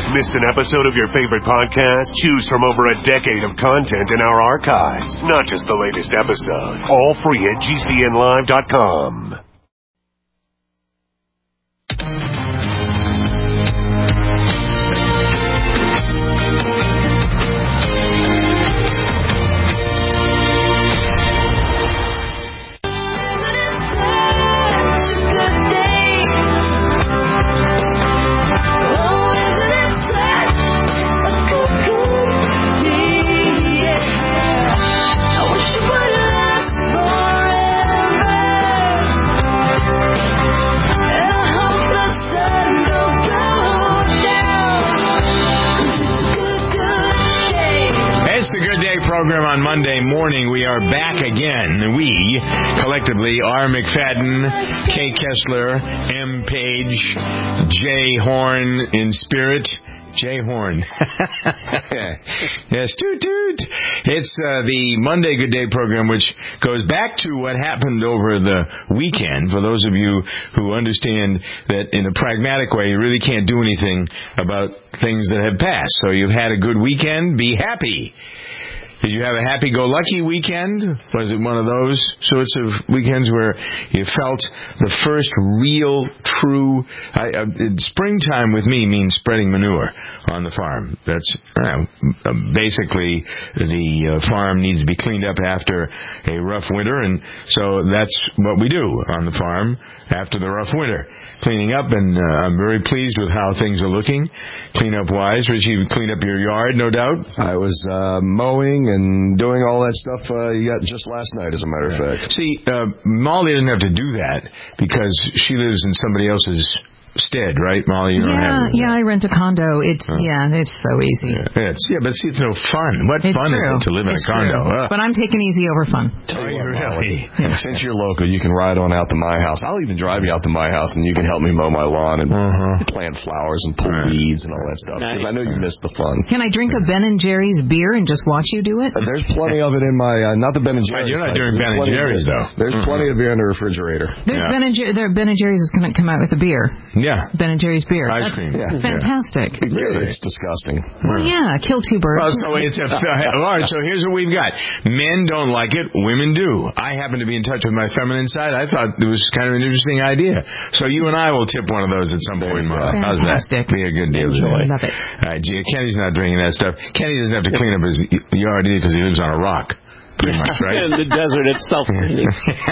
Missed an episode of your favorite podcast? Choose from over a decade of content in our archives, not just the latest episode. All free at GCNlive.com. Program on Monday morning. We are back again. We, collectively, R. McFadden, K. Kessler, M. Page, J. Horn in spirit. J. Horn. Yes, toot toot. It's the Monday Good Day program, which goes back to what happened over the weekend. For those of you who understand that in a pragmatic way, you really can't do anything about things that have passed. So you've had a good weekend. Be happy. Did you have a happy-go-lucky weekend? Was it one of those sorts of weekends where you felt the first real, true... springtime with me means spreading manure on the farm. That's basically the farm needs to be cleaned up after a rough winter, and so that's what we do on the farm after the rough winter. Cleaning up, and I'm very pleased with how things are looking, clean-up-wise. Richie, you cleaned up your yard, no doubt? I was mowing and doing all that stuff you got just last night, as a matter of fact. See, Molly didn't have to do that because she lives in somebody else's stead, right, Molly? You don't have it. Yeah, I rent a condo. It's so easy. But see, it's no fun. What fun is it to live in a condo? But I'm taking easy over fun. Really? Since you're local, you can ride on out to my house. I'll even drive you out to my house, and you can help me mow my lawn and plant flowers and pull weeds and all that stuff. Because I know you miss the fun. Can I drink a Ben & Jerry's beer and just watch you do it? There's plenty of it in my, not the Ben & Jerry's. You're not doing Ben & Jerry's, though. There's plenty of beer in the refrigerator. Ben & Jerry's is going to come out with a beer. Yeah. Ben & Jerry's beer. Ice cream. That's fantastic. Really? It's disgusting. Well, yeah, kill two birds. Well, all right, so here's what we've got. Men don't like it, women do. I happen to be in touch with my feminine side. I thought it was kind of an interesting idea. So you and I will tip one of those at some point, Mark. How's that? Be a good deal. I love it. All right, Kenny's not drinking that stuff. Kenny doesn't have to clean up his yard either because he lives on a rock, pretty much, right? In the desert, it's self-cleaning.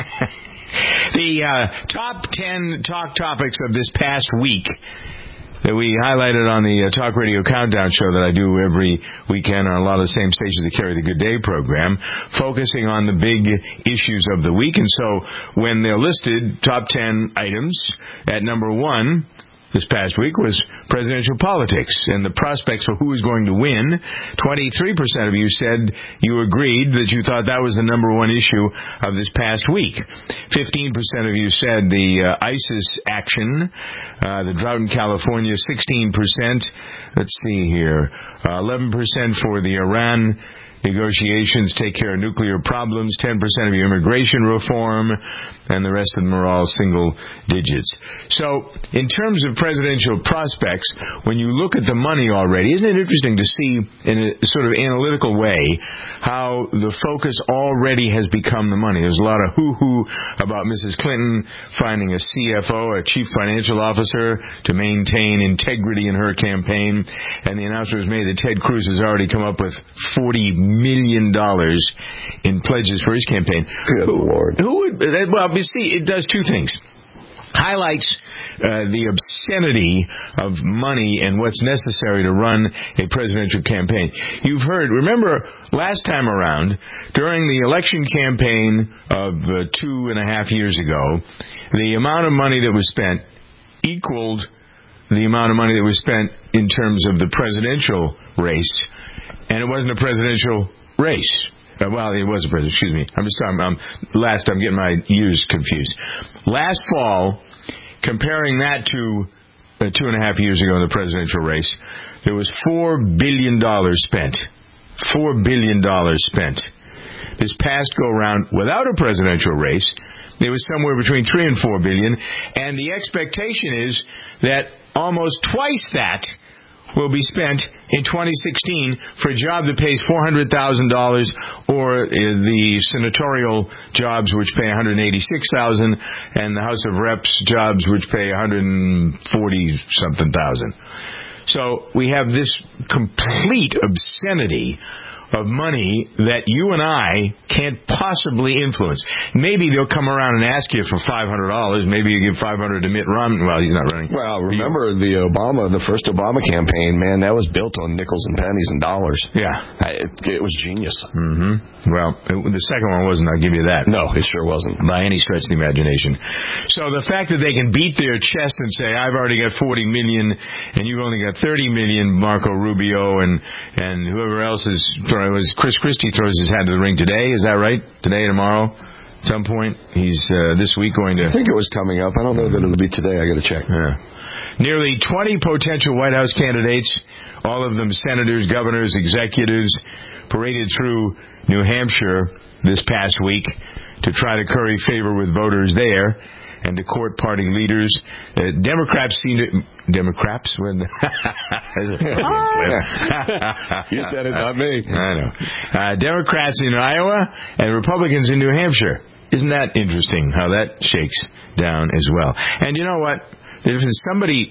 The top 10 talk topics of this past week that we highlighted on the Talk Radio Countdown show that I do every weekend on a lot of the same stations that carry the Good Day program, focusing on the big issues of the week. And so when they're listed, top 10 items, at number 1 this past week was presidential politics and the prospects for who is going to win. 23% of you said you agreed that you thought that was the number 1 issue of this past week. 15% of you said the ISIS action, the drought in California. 16%. Let's see here. 11% for the Iran negotiations, take care of nuclear problems. 10% of you immigration reform, and the rest of them are all single digits. So, in terms of presidential prospects, when you look at the money already, isn't it interesting to see in a sort of analytical way how the focus already has become the money? There's a lot of hoo-hoo about Mrs. Clinton finding a CFO, a chief financial officer, to maintain integrity in her campaign, and the announcement was made that Ted Cruz has already come up with $40 million in pledges for his campaign. Good Lord. Who would? Well, you see, it does two things. Highlights the obscenity of money and what's necessary to run a presidential campaign. You've heard, remember last time around, during the election campaign of 2.5 years ago, the amount of money that was spent equaled the amount of money that was spent in terms of the presidential race, and it wasn't a presidential race. Well, it was a president. Excuse me. I'm getting my years confused. Last fall, comparing that to 2.5 years ago in the presidential race, there was $4 billion spent. $4 billion spent. This past go-round, without a presidential race, there was somewhere between $3 and $4 billion, and the expectation is that almost twice that will be spent in 2016 for a job that pays $400,000 or the senatorial jobs which pay $186,000 and the House of Reps jobs which pay $140-something thousand. So we have this complete obscenity of money that you and I can't possibly influence. Maybe they'll come around and ask you for $500. Maybe you give $500 to Mitt Romney. Well, he's not running. Well, remember the first Obama campaign, man, that was built on nickels and pennies and dollars. Yeah. It was genius. Mm-hmm. Well, the second one wasn't, I'll give you that. No, it sure wasn't. By any stretch of the imagination. So the fact that they can beat their chest and say, I've already got $40 million and you've only got $30 million, Marco Rubio and whoever else is... Was Chris Christie throws his hat to the ring today? Is that right? Today, tomorrow? At some point? He's this week going to... I think it was coming up. I don't know that it'll be today. I got to check. Yeah. Nearly 20 potential White House candidates, all of them senators, governors, executives, paraded through New Hampshire this past week to try to curry favor with voters there and to court party leaders. Democrats seem to... Democrats? When You said it, not me. I know. Democrats in Iowa and Republicans in New Hampshire. Isn't that interesting how that shakes down as well? And you know what? There's somebody,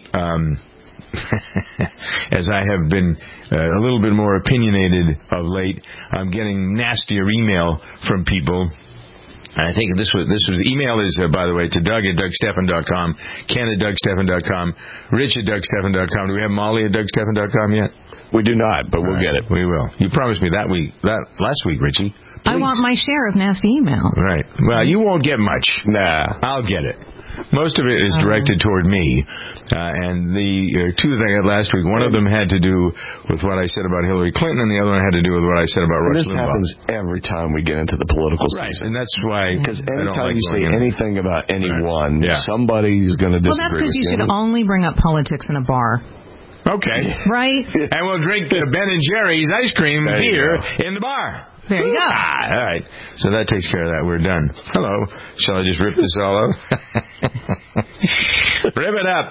as I have been a little bit more opinionated of late, I'm getting nastier email from people. I think this was email is, by the way, to Doug at DougStephan.com, Ken at DougStephan.com, Rich at DougStephan.com. Do we have Molly at DougStephan.com yet? We do not, but we'll get it. We will. You promised me that last week, Richie. Please. I want my share of nasty email. Right. Well, you won't get much. Nah. I'll get it. Most of it is directed toward me. And the two that I got last week, one of them had to do with what I said about Hillary Clinton, and the other one had to do with what I said about Rush Limbaugh. This happens every time we get into the political season. Right, and that's why... Because anytime you say anything about anyone, somebody's going to disagree. Well, that's because you should only bring up politics in a bar. Okay. Right? And we'll drink Ben and Jerry's ice cream beer in the bar. There you go. All right. So that takes care of that. We're done. Hello. Shall I just rip this all up? Rip it up.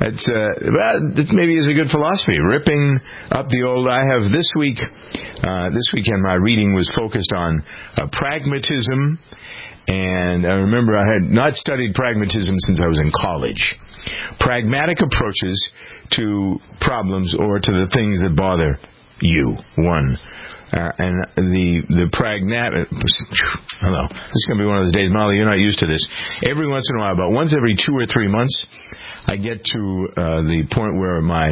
That maybe is a good philosophy. Ripping up the old. I have this weekend my reading was focused on pragmatism. And I remember I had not studied pragmatism since I was in college. Pragmatic approaches to problems or to the things that bother you. One. And the pragmatic... Hello. This is going to be one of those days. Molly, you're not used to this. Every once in a while, about once every 2 or 3 months, I get to the point where my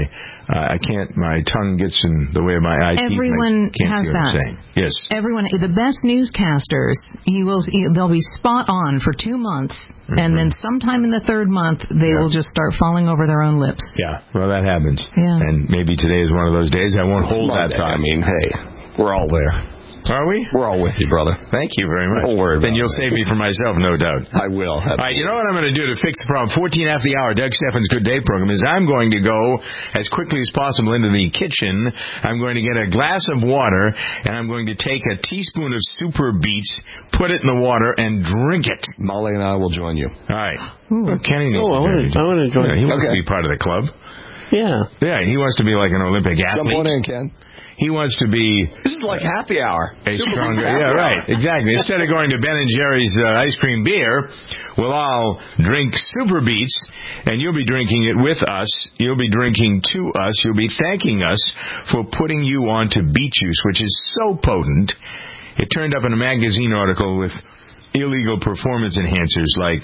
tongue gets in the way of my eye. Everyone has that. Yes. Everyone, the best newscasters, they'll be spot on for 2 months, and then sometime in the third month, they will just start falling over their own lips. Yeah. Well, that happens. Yeah. And maybe today is one of those days. I won't hold that thought. I mean, hey. We're all there. Are we? We're all with you, brother. Thank you very much. Don't worry about it. Then you'll save me from myself, no doubt. I will. All right, you know what I'm going to do to fix the problem? 14 after the hour, Doug Stephan's Good Day program, is I'm going to go as quickly as possible into the kitchen. I'm going to get a glass of water, and I'm going to take a teaspoon of Super Beets, put it in the water, and drink it. Molly and I will join you. All right. Well, Kenny needs I want to join. He wants to be part of the club. Yeah. Yeah, he wants to be like an Olympic athlete. Jump on in, Ken. He wants to be... This is like happy hour. A stronger... Yeah, right. Exactly. Instead of going to Ben & Jerry's ice cream beer, we'll all drink Super Beets, and you'll be drinking it with us. You'll be drinking to us. You'll be thanking us for putting you on to beet juice, which is so potent. It turned up in a magazine article with illegal performance enhancers like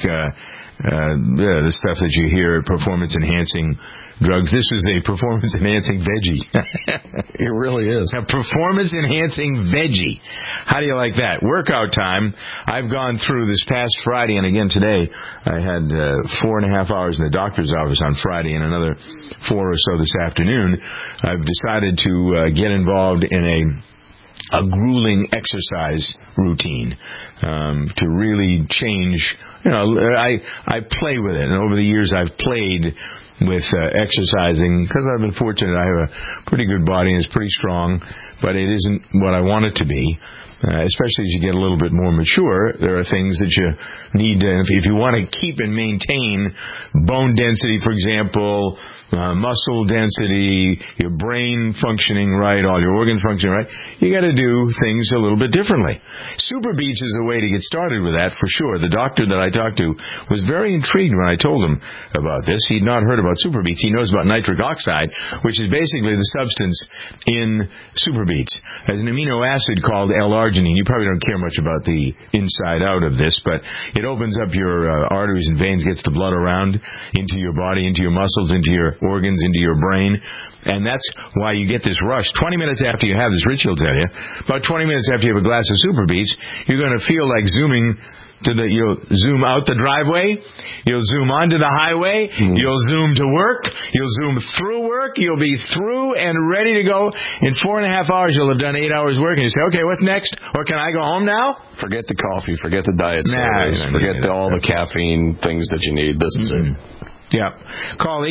the stuff that you hear, performance-enhancing drugs. This is a performance-enhancing veggie. It really is. A performance-enhancing veggie. How do you like that? Workout time. I've gone through this past Friday, and again today, I had 4.5 hours in the doctor's office on Friday and another 4 or so this afternoon. I've decided to get involved in a grueling exercise routine to really change. You know, I play with it, and over the years I've played with exercising because I've been fortunate. I have a pretty good body and it's pretty strong, but it isn't what I want it to be. Especially as you get a little bit more mature, there are things that you need to, if you want to keep and maintain bone density, for example, muscle density, your brain functioning right, all your organs functioning right, you got to do things a little bit differently. Super Beats is a way to get started with that for sure. The doctor that I talked to was very intrigued when I told him about this. He'd not heard about Super Beats. He knows about nitric oxide, which is basically the substance in Super Beats. There's an amino acid called L-arginine. You probably don't care much about the inside out of this, but it opens up your arteries and veins, gets the blood around into your body, into your muscles, into your organs, into your brain, and that's why you get this rush. 20 minutes after you have this, Rich will tell you, about 20 minutes after you have a glass of Super Beats, you're going to feel like zooming you'll zoom out the driveway, you'll zoom onto the highway, you'll zoom to work, you'll zoom through work, you'll be through and ready to go. In 4.5 hours, you'll have done 8 hours work, and you say, okay, what's next? Or can I go home now? Forget the coffee, forget the diet sodas, forget all the caffeine things that you need. This is it. Yeah. Call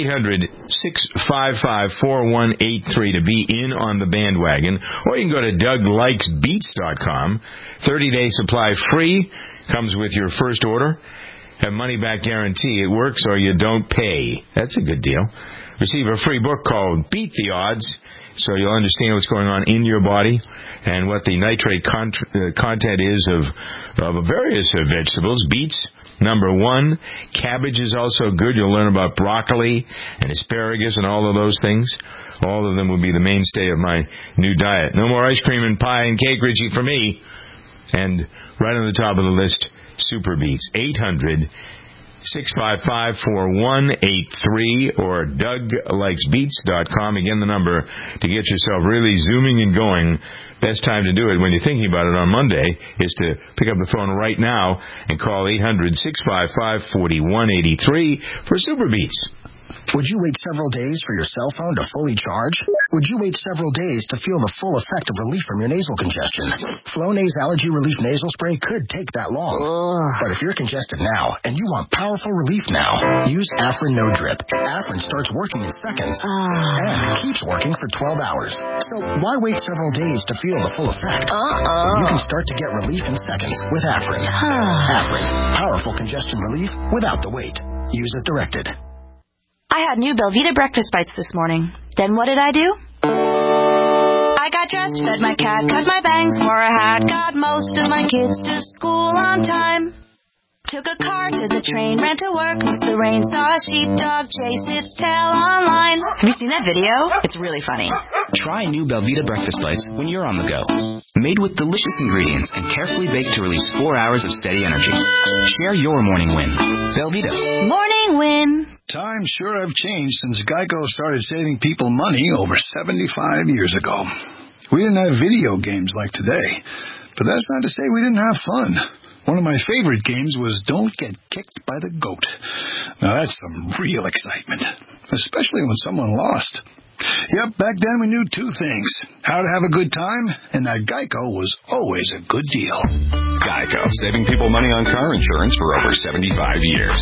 800-655-4183 to be in on the bandwagon. Or you can go to DougLikesBeats.com. 30-day supply free. Comes with your first order. Have money-back guarantee. It works or you don't pay. That's a good deal. Receive a free book called Beat the Odds, so you'll understand what's going on in your body and what the nitrate content is of various vegetables. Beets, number 1. Cabbage is also good. You'll learn about broccoli and asparagus and all of those things. All of them will be the mainstay of my new diet. No more ice cream and pie and cake, Richie, for me. And right on the top of the list, Super Beats. 800-655-4183 or DougLikesBeats.com. Again, the number to get yourself really zooming and going. Best time to do it when you're thinking about it on Monday is to pick up the phone right now and call 800-655-4183 for Super Beats. Would you wait several days for your cell phone to fully charge? Would you wait several days to feel the full effect of relief from your nasal congestion? Flonase Allergy Relief Nasal Spray could take that long. But if you're congested now and you want powerful relief now, use Afrin No Drip. Afrin starts working in seconds and keeps working for 12 hours. So why wait several days to feel the full effect? You can start to get relief in seconds with Afrin. Afrin, powerful congestion relief without the wait. Use as directed. I had new Belvita breakfast bites this morning. Then what did I do? I got dressed, fed my cat, cut my bangs, wore a hat, got most of my kids to school on time. Took a car to the train, ran to work, missed the rain, saw a sheepdog chase its tail online. Have you seen that video? It's really funny. Try new Belvita breakfast bites when you're on the go. Made with delicious ingredients and carefully baked to release 4 hours of steady energy. Share your morning win. Belvita. Morning win. Times sure have changed since Geico started saving people money over 75 years ago. We didn't have video games like today, but that's not to say we didn't have fun. One of my favorite games was Don't Get Kicked by the Goat. Now, that's some real excitement, especially when someone lost. Yep, back then we knew two things: how to have a good time, and that Geico was always a good deal. Geico, saving people money on car insurance for over 75 years.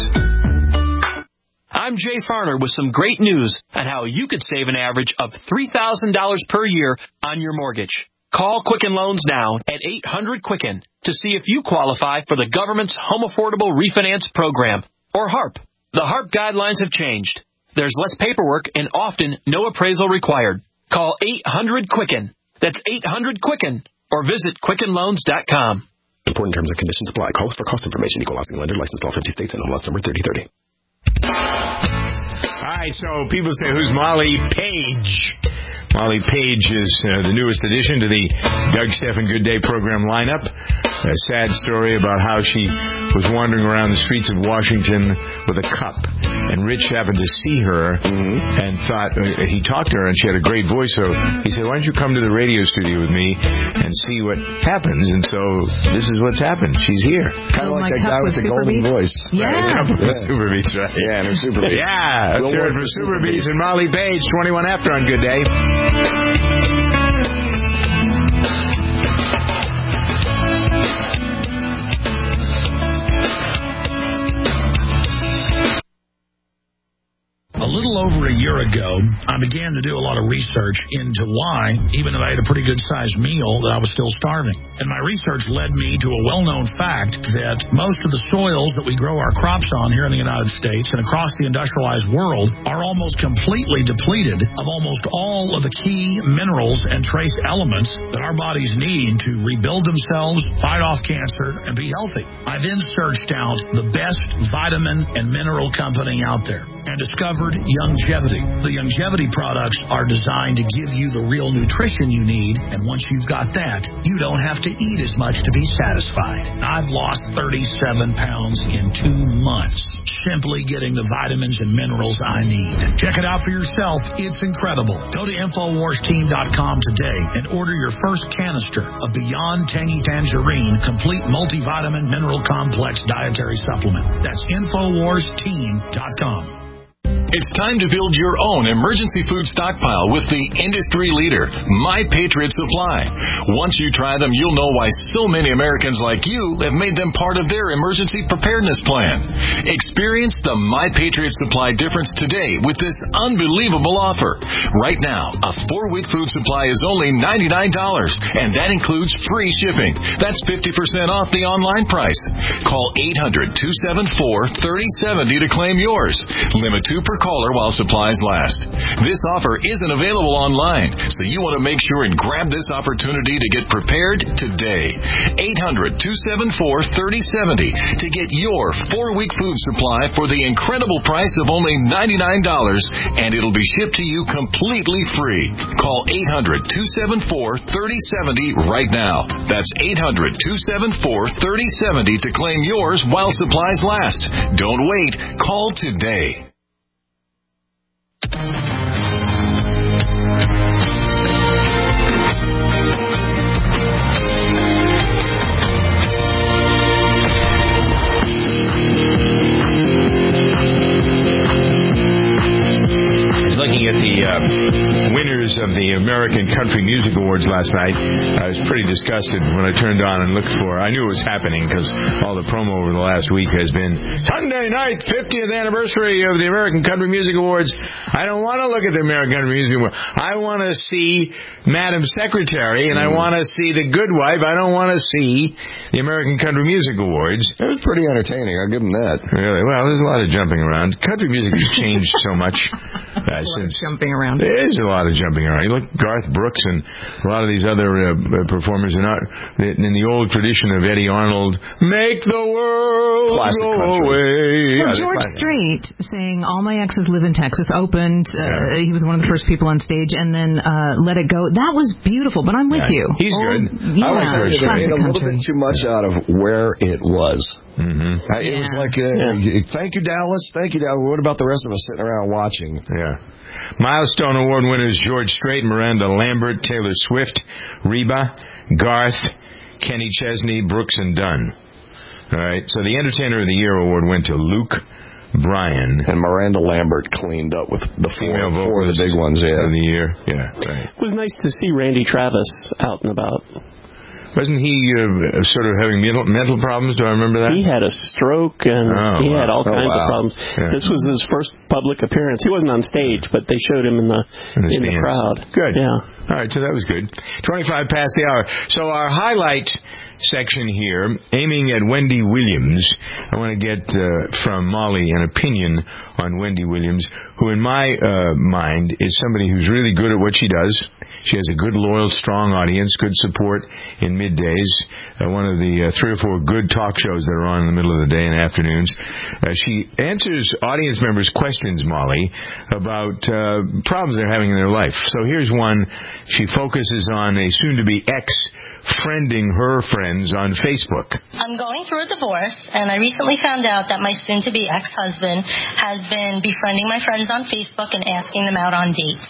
I'm Jay Farner with some great news on how you could save an average of $3,000 per year on your mortgage. Call Quicken Loans now at 800-QUICKEN to see if you qualify for the government's Home Affordable Refinance Program, or HARP. The HARP guidelines have changed. There's less paperwork and often no appraisal required. Call 800-QUICKEN. That's 800-QUICKEN, or visit QuickenLoans.com. Important terms and conditions apply. Call for cost information. Equal housing lender. Licensed all 50 states and MLS number 3030. All right, so people say, who's Molly Page? Molly Page is the newest addition to the Doug Stephan Good Day program lineup. A sad story about how she was wandering around the streets of Washington with a cup. And Rich happened to see her and thought, he talked to her and she had a great voice, so he said, why don't you come to the radio studio with me and see what happens? And so this is what's happened. She's here. Kind of like that guy with the golden voice. Yeah. Super Beats, right? Yeah, and her Super Beats. Yeah, let's hear it for Super Beats and Molly Page, 21 after on Good Day. A little over a year ago, I began to do a lot of research into why, even if I had a pretty good-sized meal, that I was still starving. And my research led me to a well-known fact that most of the soils that we grow our crops on here in the United States and across the industrialized world are almost completely depleted of almost all of the key minerals and trace elements that our bodies need to rebuild themselves, fight off cancer, and be healthy. I then searched out the best vitamin and mineral company out there and discovered Youngevity. The Youngevity products are designed to give you the real nutrition you need, and once you've got that, you don't have to eat as much to be satisfied. I've lost 37 pounds in 2 months, simply getting the vitamins and minerals I need. Check it out for yourself. It's incredible. Go to InfoWarsTeam.com today and order your first canister of Beyond Tangy Tangerine Complete Multivitamin Mineral Complex Dietary Supplement. That's InfoWarsTeam.com. It's time to build your own emergency food stockpile with the industry leader, My Patriot Supply. Once you try them, you'll know why so many Americans like you have made them part of their emergency preparedness plan. Experience the My Patriot Supply difference today with this unbelievable offer. Right now, a 4-week food supply is only $99, and that includes free shipping. That's 50% off the online price. Call 800-274-3070 to claim yours. Limit 2 per caller while supplies last. This offer isn't available online, so you want to make sure and grab this opportunity to get prepared today. 800-274-3070 to get your 4-week food supply for the incredible price of only $99, and it'll be shipped to you completely free. Call 800-274-3070 right now. That's 800-274-3070 to claim yours while supplies last. Don't wait. Call today. Looking at the winners of the American Country Music Awards last night, I was pretty disgusted when I turned on and looked for. I knew it was happening because all the promo over the last week has been Sunday night, 50th anniversary of the American Country Music Awards. I don't want to look at the American Country Music Awards. I want to see Madam Secretary, and I want to see The Good Wife. I don't want to see the American Country Music Awards. It was pretty entertaining. I'll give them that. Really? Well, there's a lot of jumping around. Country music has changed so much. Since jumping around. There is a lot of jumping around. You look at Garth Brooks and a lot of these other performers are not in the old tradition of Eddie Arnold, make the world classic go country. away. Well, George Strait saying All My Exes Live in Texas opened. He was one of the first people on stage, and then Let It Go. That was beautiful, but I'm with you. He's good. Yeah, I was classic made a little country. bit too much out of where it was. Mm-hmm. It was like, thank you, Dallas. Thank you, Dallas. What about the rest of us sitting around watching? Yeah. Milestone Award winners George Strait, Miranda Lambert, Taylor Swift, Reba, Garth, Kenny Chesney, Brooks, and Dunn. All right. So the Entertainer of the Year award went to Luke Bryan. And Miranda Lambert cleaned up with the four of the big ones of the year. Yeah, right. It was nice to see Randy Travis out and about. Wasn't he sort of having mental problems? Do I remember that? He had a stroke, and he had all kinds of problems. Yeah. This was his first public appearance. He wasn't on stage, but they showed him in the crowd. Good. Yeah. All right, so that was good. 25 past the hour. So our highlight section here, aiming at Wendy Williams. I want to get from Molly an opinion on Wendy Williams, who in my mind is somebody who's really good at what she does. She has a good, loyal, strong audience, good support in middays, one of the 3 or 4 good talk shows that are on in the middle of the day and afternoons. She answers audience members' questions, Molly, about problems they're having in their life. So here's one. She focuses on a soon-to-be ex-friending her friends on Facebook. I'm going through a divorce, and I recently found out that my soon-to-be ex-husband has been befriending my friends on Facebook and asking them out on dates.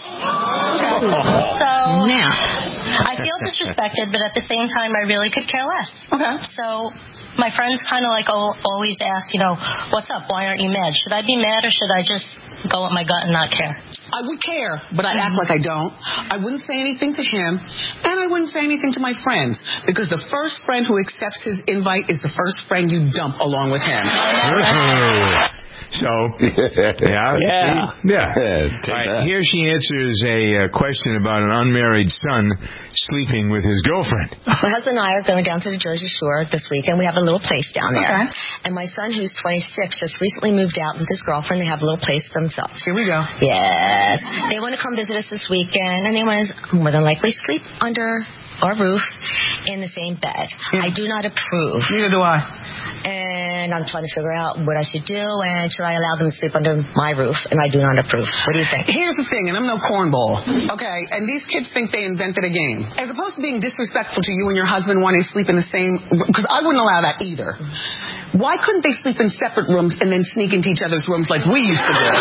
So now, I feel disrespected, but at the same time, I really could care less. Okay. So my friends kind of like always ask, what's up? Why aren't you mad? Should I be mad, or should I just go with my gut and not care? I would care, but I act like I don't. I wouldn't say anything to him, and I wouldn't say anything to my friends, because the first friend who accepts his invite is the first friend you dump along with him. So, yeah. All right, here she answers a question about an unmarried son sleeping with his girlfriend. My husband and I are going down to the Jersey Shore this weekend. We have a little place down there. Okay. And my son, who's 26, just recently moved out with his girlfriend. They have a little place themselves. Here we go. Yes. They want to come visit us this weekend, and they want to more than likely sleep under our roof in the same bed. I do not approve. Neither do I. And I'm trying to figure out what I should do, and should I allow them to sleep under my roof, and I do not approve. What do you think? Here's the thing, and I'm no cornball, okay? And these kids think they invented a game. As opposed to being disrespectful to you and your husband wanting to sleep in the same... Because I wouldn't allow that either. Why couldn't they sleep in separate rooms and then sneak into each other's rooms like we used to do?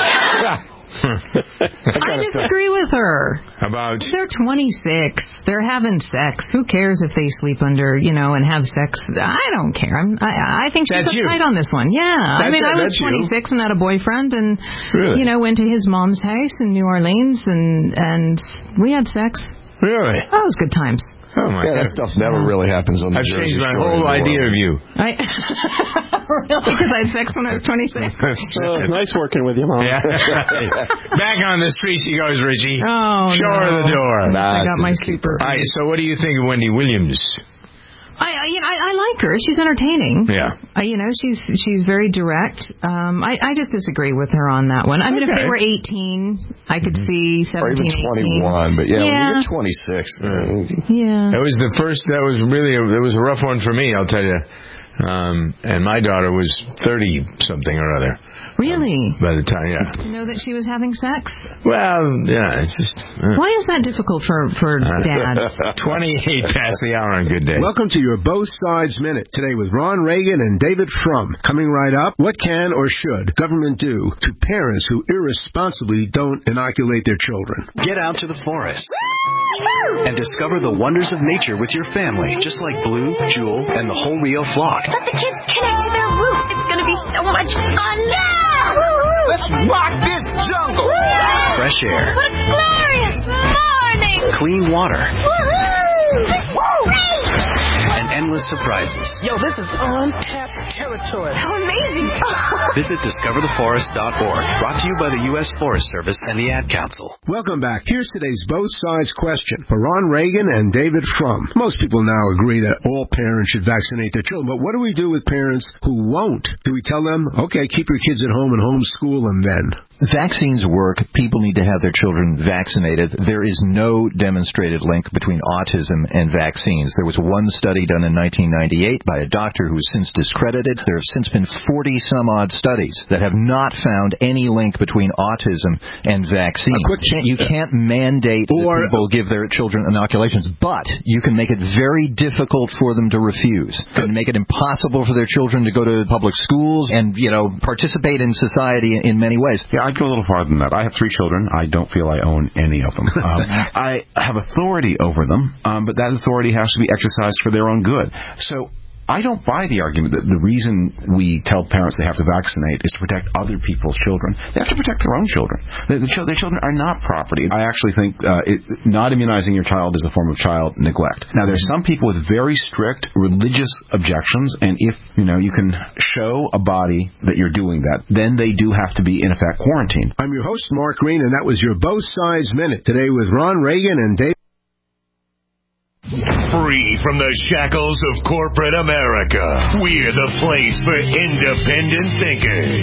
I disagree with her. About? They're 26. They're having sex. Who cares if they sleep under, and have sex? I don't care. I think she's right on this one. Yeah. I was 26 and had a boyfriend and, went to his mom's house in New Orleans and we had sex. Really? That was good times. Oh my God. That stuff never really happens on the Jersey Shore. I've changed my whole idea of you. Really? Because I had sex when I was 26? Nice working with you, Mom. Yeah. Back on the street she goes, Richie. Oh, Show her the door. I got my sleeper. All right, so what do you think of Wendy Williams? I like her. She's entertaining. Yeah. She's very direct. I just disagree with her on that one. I mean, if they were 18, I could see 17, or even 21, 18. But when you're 26. Yeah. It was the first, it was a rough one for me, I'll tell you. And my daughter was 30-something or other. Really? By the time, Did you know that she was having sex? Well, yeah, it's just... Why is that difficult for dads? 28 past the hour on a good day. Welcome to your Both Sides Minute. Today with Ron Reagan and David Frum. Coming right up, what can or should government do to parents who irresponsibly don't inoculate their children? Get out to the forest and discover the wonders of nature with your family, just like Blue, Jewel, and the whole Rio flock. Let the kids connect to their roof. It's going to be so much fun. Yeah! Let's rock this jungle. Yeah! Fresh air. What a glorious morning. Clean water. Woohoo! And endless surprises. Yo, this is untapped territory. How amazing. Visit discovertheforest.org. Brought to you by the U.S. Forest Service and the Ad Council. Welcome back. Here's today's Both Sides question for Ron Reagan and David Frum. Most people now agree that all parents should vaccinate their children, but what do we do with parents who won't? Do we tell them, okay, keep your kids at home and homeschool them then? Vaccines work. People need to have their children vaccinated. There is no demonstrated link between autism and vaccines. There was one study done in 1998 by a doctor who was since discredited. There have since been 40-some-odd studies that have not found any link between autism and vaccines. You can't mandate that people give their children inoculations, but you can make it very difficult for them to refuse. You can make it impossible for their children to go to public schools and, participate in society in many ways. Yeah, I'd go a little farther than that. I have 3 children. I don't feel I own any of them. I have authority over them, but that authority has to be exercised for their own good. So I don't buy the argument that the reason we tell parents they have to vaccinate is to protect other people's children. They have to protect their own children. Their children are not property. I actually think not immunizing your child is a form of child neglect. Now, there's some people with very strict religious objections, and if you can show a body that you're doing that, then they do have to be, in effect, quarantined. I'm your host, Mark Green, and that was your Both Sides Minute. Today with Ron Reagan and Dave. Free from the shackles of corporate America, we're the place for independent thinkers.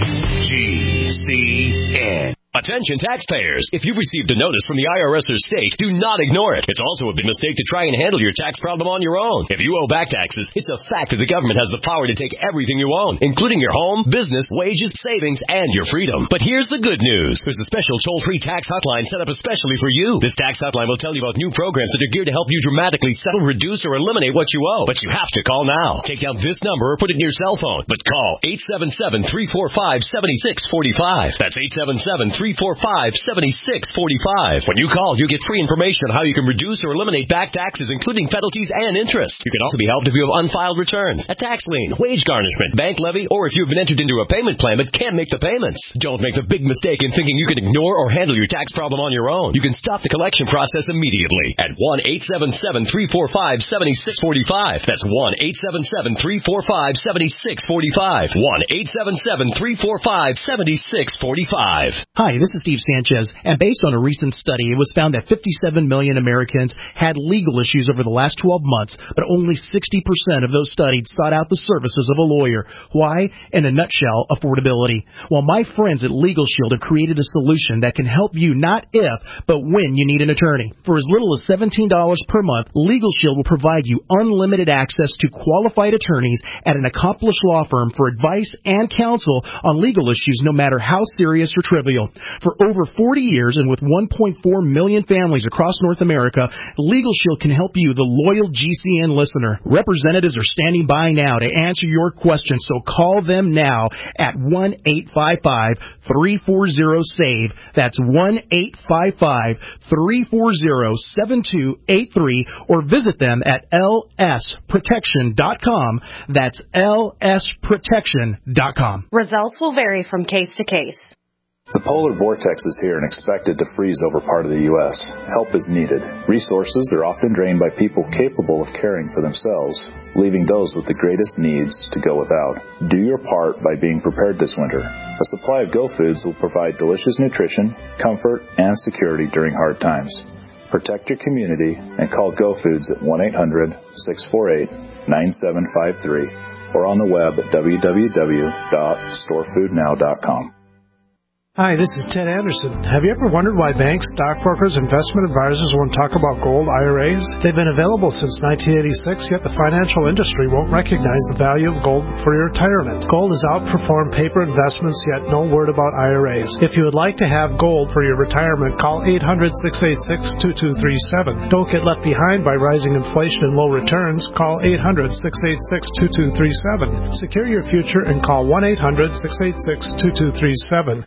GCN. Attention taxpayers. If you've received a notice from the IRS or state, do not ignore it. It's also a big mistake to try and handle your tax problem on your own. If you owe back taxes, it's a fact that the government has the power to take everything you own, including your home, business, wages, savings, and your freedom. But here's the good news. There's a special toll-free tax hotline set up especially for you. This tax hotline will tell you about new programs that are geared to help you dramatically settle, reduce, or eliminate what you owe. But you have to call now. Take down this number or put it in your cell phone. But call 877-345-7645. That's 877-345-7645. 1-877-345-7645. When you call, you get free information on how you can reduce or eliminate back taxes, including penalties and interest. You can also be helped if you have unfiled returns, a tax lien, wage garnishment, bank levy, or if you've been entered into a payment plan but can't make the payments. Don't make the big mistake in thinking you can ignore or handle your tax problem on your own. You can stop the collection process immediately at 1-877-345-7645. That's 1-877-345-7645. 1-877-345-7645. Hi, this is Steve Sanchez, and based on a recent study, it was found that 57 million Americans had legal issues over the last 12 months, but only 60% of those studied sought out the services of a lawyer. Why? In a nutshell, affordability. Well, my friends at Legal Shield have created a solution that can help you not if, but when you need an attorney. For as little as $17 per month, Legal Shield will provide you unlimited access to qualified attorneys at an accomplished law firm for advice and counsel on legal issues, no matter how serious or trivial. For over 40 years and with 1.4 million families across North America, Legal Shield can help you, the loyal GCN listener. Representatives are standing by now to answer your questions, so call them now at 1-855-340-SAVE. That's 1-855-340-7283, or visit them at lsprotection.com. That's lsprotection.com. Results will vary from case to case. The polar vortex is here and expected to freeze over part of the U.S. Help is needed. Resources are often drained by people capable of caring for themselves, leaving those with the greatest needs to go without. Do your part by being prepared this winter. A supply of Go Foods will provide delicious nutrition, comfort, and security during hard times. Protect your community and call Go Foods at 1-800-648-9753 or on the web at www.storefoodnow.com. Hi, this is Ted Anderson. Have you ever wondered why banks, stockbrokers, investment advisors won't talk about gold IRAs? They've been available since 1986, yet the financial industry won't recognize the value of gold for your retirement. Gold has outperformed paper investments, yet no word about IRAs. If you would like to have gold for your retirement, call 800-686-2237. Don't get left behind by rising inflation and low returns. Call 800-686-2237. Secure your future and call 1-800-686-2237.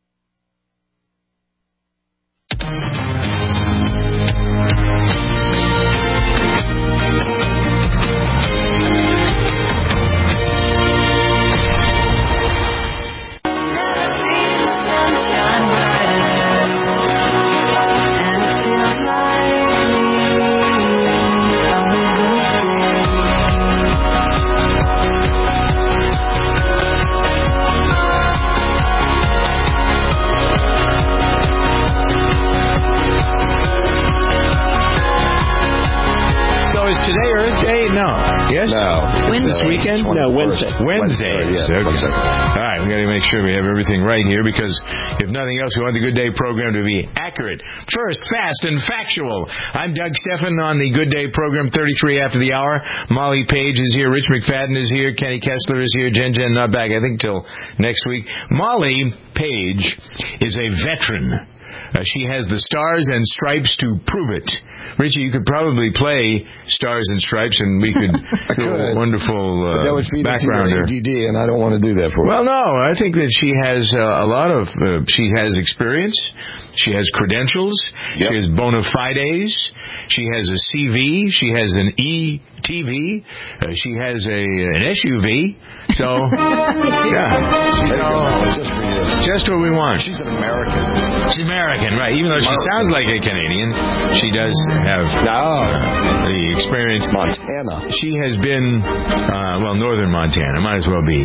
This weekend? No, Wednesday. Wednesdays. Yeah, okay. All right, we got to make sure we have everything right here, because if nothing else, we want the Good Day program to be accurate, first, fast, and factual. I'm Doug Stephan on the Good Day program, 33 after the hour. Molly Page is here. Rich McFadden is here. Kenny Kessler is here. Jen not back, I think, till next week. Molly Page is a veteran. She has the Stars and Stripes to prove it. Richie, you could probably play Stars and Stripes, and we could do a wonderful that would feed backgrounder. ADD, and I don't want to do that for her. Well, no, I think that she has a lot of. She has experience. She has credentials. Yep. She has bona fides. She has a CV. She has an ETV. She has an SUV. So, yeah. Just what we want. She's an American. She's American, right. Even though she sounds like a Canadian, she does have the experience. Montana. She has been, northern Montana. Might as well be.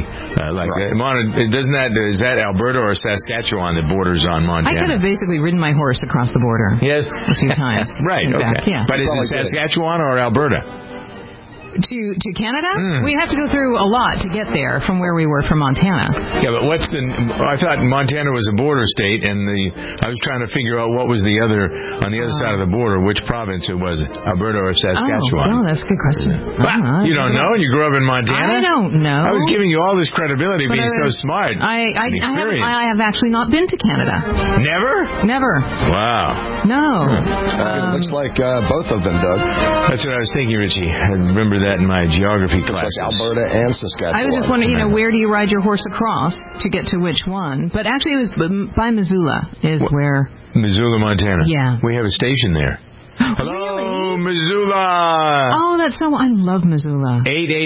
Is that Alberta or Saskatchewan that borders on Montana? I could have basically ridden my horse across the border. Yes. A few times. Right, okay. Back, yeah. But is it Saskatchewan or Alberta? To Canada? We have to go through a lot to get there from where we were from Montana. Yeah, but I thought Montana was a border state, and I was trying to figure out what was on the other side of the border, which province it was, Alberta or Saskatchewan. Oh, that's a good question. You don't know? You grew up in Montana? I don't know. I was giving you all this credibility being so smart. I have actually not been to Canada. Never? Never. Wow. No. It looks like both of them, Doug. That's what I was thinking, Richie. I remember that in my geography classes. Like Alberta and Saskatchewan. I was just wondering, where do you ride your horse across to get to which one? But actually, it was by Missoula where... Missoula, Montana. Yeah. We have a station there. Hello, really? Missoula. Oh, I love Missoula.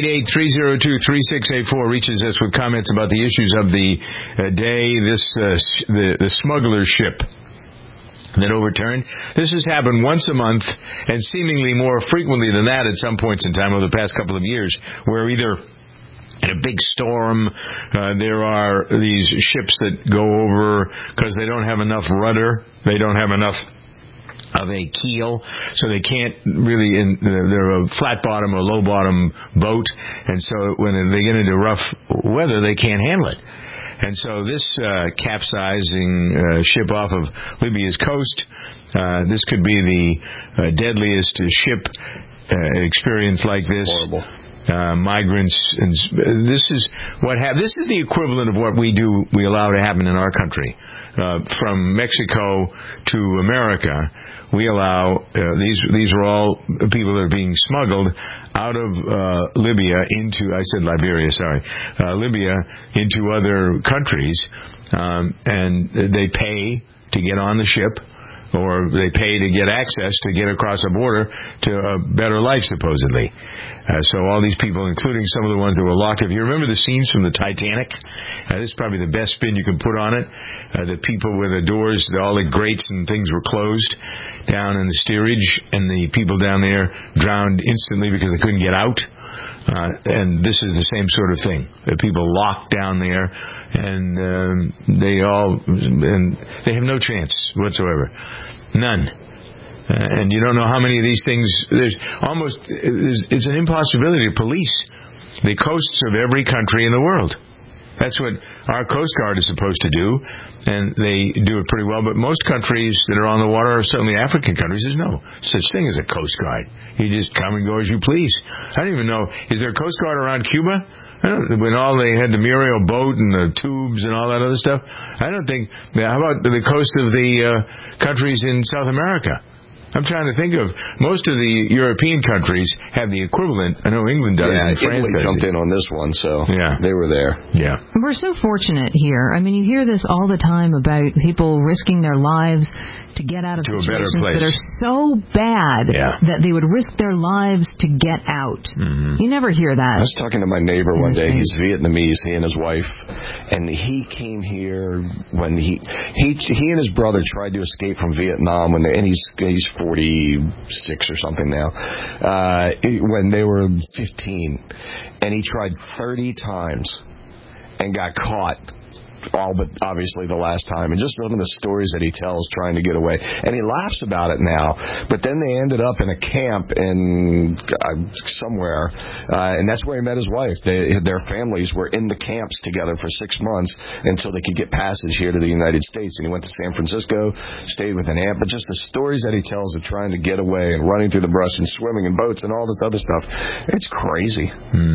888-302-3684 reaches us with comments about the issues of the day. The smuggler ship that overturned. This has happened once a month, and seemingly more frequently than that at some points in time over the past couple of years, where either in a big storm, there are these ships that go over because they don't have enough rudder, they don't have enough of a keel, so they can't really, they're a flat bottom or low bottom boat, and so when they get into rough weather, they can't handle it. And so this capsizing ship off of Libya's coast, this could be the deadliest ship experience like this. Horrible. Migrants, and this is the equivalent of what we allow to happen in our country. From Mexico to America, we allow these are all people that are being smuggled out of Libya into, I said Liberia, sorry, Libya into other countries, and they pay to get on the ship, or they pay to get access to get across a border to a better life, supposedly. So all these people, including some of the ones that were locked up. You remember the scenes from the Titanic? This is probably the best spin you can put on it. The people where the doors, all the grates and things were closed down in the steerage, and the people down there drowned instantly because they couldn't get out. And this is the same sort of thing. The people locked down there, and they have no chance whatsoever. None. And you don't know how many of these things. It's an impossibility to police the coasts of every country in the world. That's what our Coast Guard is supposed to do, and they do it pretty well. But most countries that are on the water, certainly African countries, there's no such thing as a Coast Guard. You just come and go as you please. I don't even know, is there a Coast Guard around Cuba? When they had the Muriel boat and the tubes and all that other stuff? I don't think. How about the coast of the countries in South America? I'm trying to think of most of the European countries have the equivalent. I know England does, and France Italy jumped in on this one, so they were there. Yeah, we're so fortunate here. I mean, you hear this all the time about people risking their lives to get out of situations that are so bad that they would risk their lives to get out. Mm-hmm. You never hear that. I was talking to my neighbor one day. He's Vietnamese, he and his wife, and he came here when he and his brother tried to escape from Vietnam and he's 46 or something now, when they were 15, and he tried 30 times and got caught, all but obviously the last time. And just some of the stories that he tells trying to get away, and he laughs about it now, but then they ended up in a camp in somewhere, and that's where he met his wife. Their families were in the camps together for 6 months until they could get passage here to the United States. And he went to San Francisco, stayed with an aunt. But just the stories that he tells of trying to get away and running through the brush and swimming in boats and all this other stuff, it's crazy.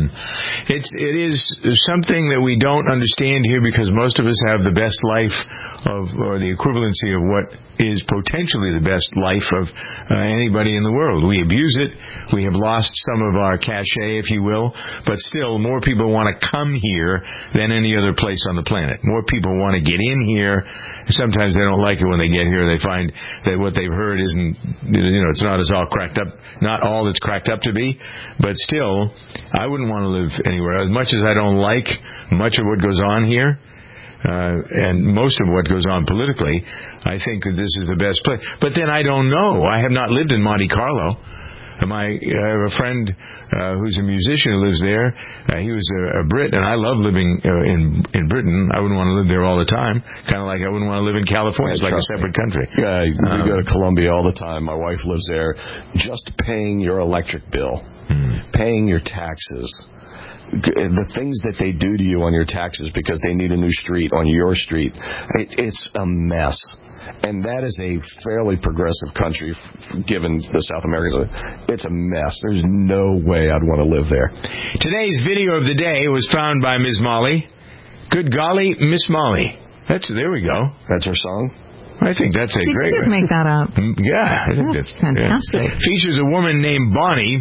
It is something that we don't understand here, because most of us have the best life or the equivalency of what is potentially the best life of anybody in the world. We abuse it. We have lost some of our cachet, if you will, but still more people want to come here than any other place on the planet. More people want to get in here. Sometimes they don't like it when they get here. They find that what they've heard isn't, it's not as all cracked up, not all it's cracked up to be, but still, I wouldn't want to live anywhere. As much as I don't like much of what goes on here, and most of what goes on politically, I think that this is the best place. But then I don't know. I have not lived in Monte Carlo. I have a friend who's a musician who lives there. He was a Brit, and I love living in Britain. I wouldn't want to live there all the time. Kind of like I wouldn't want to live in California. It's like a separate country. Yeah, we go to Colombia all the time. My wife lives there. Just paying your electric bill, paying your taxes, the things that they do to you on your taxes because they need a new street on your street, it's a mess. And that is a fairly progressive country, given the South Americans. It's a mess. There's no way I'd want to live there. Today's video of the day was found by Ms. Molly. Good golly, Miss Molly. There we go. That's her song? I think that's great. Did you just make that up? Yeah. I think that's fantastic. Yeah. Features a woman named Bonnie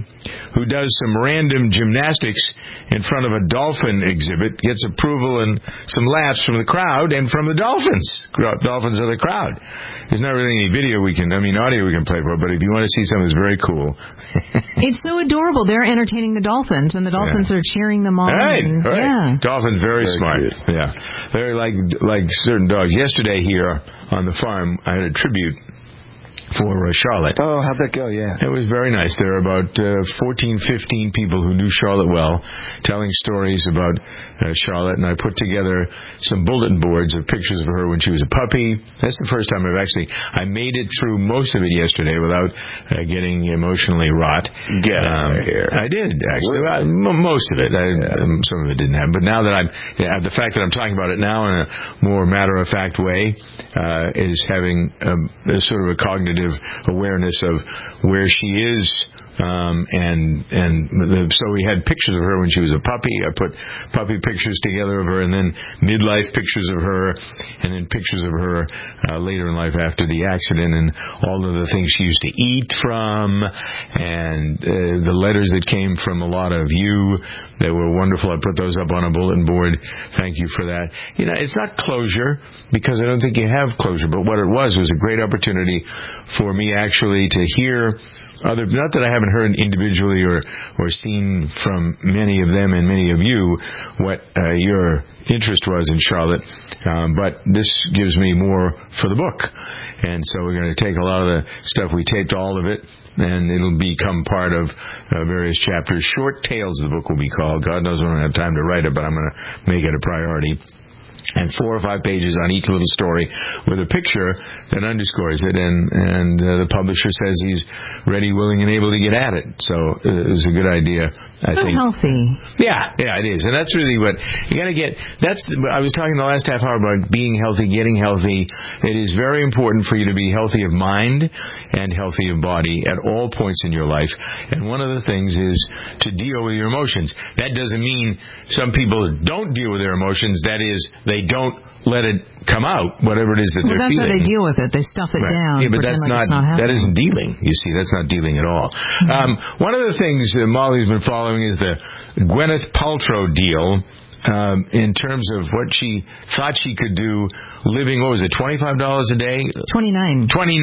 who does some random gymnastics in front of a dolphin exhibit, gets approval and some laughs from the crowd and from the dolphins. Dolphins are the crowd. There's not really any audio we can play for, but if you want to see something that's very cool. It's so adorable. They're entertaining the dolphins, and the dolphins are cheering them on. Right. Yeah. Dolphins very smart. Cute. Yeah. They're like certain dogs. Yesterday here on the farm, I had a tribute for Charlotte. Oh, how'd that go? Yeah. It was very nice. There were about 14, 15 people who knew Charlotte well, telling stories about Charlotte, and I put together some bulletin boards of pictures of her when she was a puppy. That's the first time I made it through most of it yesterday without getting emotionally wrought. Get out of here. I did, actually. Most of it. Some of it didn't happen. But now that the fact that I'm talking about it now in a more matter-of-fact way is having a sort of a cognitive awareness of where she is, so we had pictures of her when she was a puppy. I put puppy pictures together of her, and then midlife pictures of her, and then pictures of her later in life after the accident, and all of the things she used to eat from, and the letters that came from a lot of you that were wonderful. I put those up on a bulletin board. Thank you for that. It's not closure, because I don't think you have closure, but what it was a great opportunity for me actually to hear not that I haven't heard individually or seen from many of them and many of you what your interest was in Charlotte, but this gives me more for the book. And so we're going to take a lot of the stuff. We taped all of it, and it'll become part of various chapters. Short Tales, the book will be called. God knows I don't have time to write it, but I'm going to make it a priority. And 4 or 5 pages on each little story with a picture that underscores it, and the publisher says he's ready, willing, and able to get at it. So it was a good idea, I think. Healthy. Yeah, it is. And that's really what you got to get. I was talking the last half hour about being healthy, getting healthy. It is very important for you to be healthy of mind and healthy of body at all points in your life. And one of the things is to deal with your emotions. That doesn't mean some people don't deal with their emotions. That is, they don't let it come out, whatever it is that they're feeling. That's how they deal with it. They stuff it down. Yeah, but that's that isn't dealing. You see, that's not dealing at all. Mm-hmm. One of the things Molly's been following is the Gwyneth Paltrow deal. In terms of what she thought she could do living, what was it, $25 a day? $29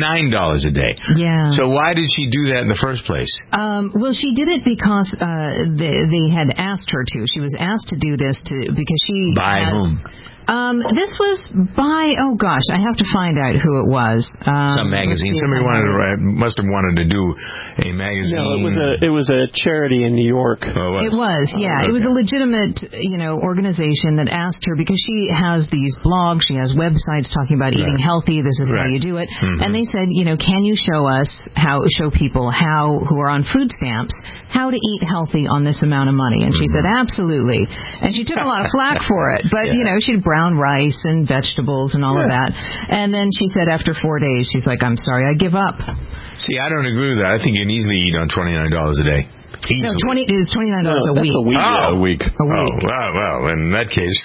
a day. Yeah. So why did she do that in the first place? Well, she did it because they had asked her to. She was asked to do this because she... By whom? This was by, I have to find out who it was. Some magazine. Somebody must have wanted to do a magazine. No, it was a charity in New York. Oh, it was, yeah. Okay. It was a legitimate, organization that asked her, because she has these blogs, she has websites talking about eating healthy, this is how you do it. Mm-hmm. And they said, can you show people who are on food stamps how to eat healthy on this amount of money? And she said, absolutely. And she took a lot of flack for it. But, she'd brown rice and vegetables and all of that. And then she said after 4 days, she's like, I'm sorry, I give up. See, I don't agree with that. I think you can easily eat on $29 a day. No, it is $29 a week. A week. Well, in that case.